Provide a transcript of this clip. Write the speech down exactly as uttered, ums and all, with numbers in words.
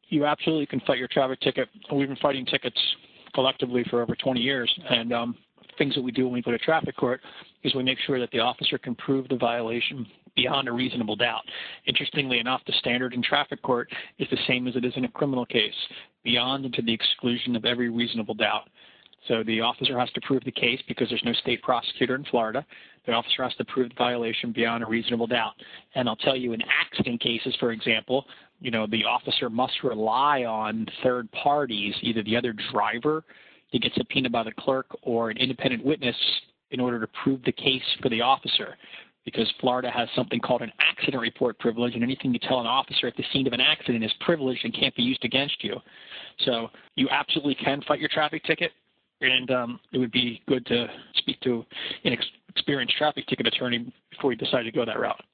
you absolutely can fight your traffic ticket. We've been fighting tickets collectively for over twenty years, and um, things that we do when we go to traffic court is we make sure that the officer can prove the violation beyond a reasonable doubt. Interestingly enough, the standard in traffic court is the same as it is in a criminal case, beyond and to the exclusion of every reasonable doubt. So the officer has to prove the case because there's no state prosecutor in Florida. The officer has to prove the violation beyond a reasonable doubt. And I'll tell you, in accident cases, for example, you know, the officer must rely on third parties, either the other driver to get subpoenaed by the clerk or an independent witness in order to prove the case for the officer, because Florida has something called an accident report privilege, and anything you tell an officer at the scene of an accident is privileged and can't be used against you. So you absolutely can fight your traffic ticket, and um, it would be good to speak to an ex- experienced traffic ticket attorney before you decide to go that route.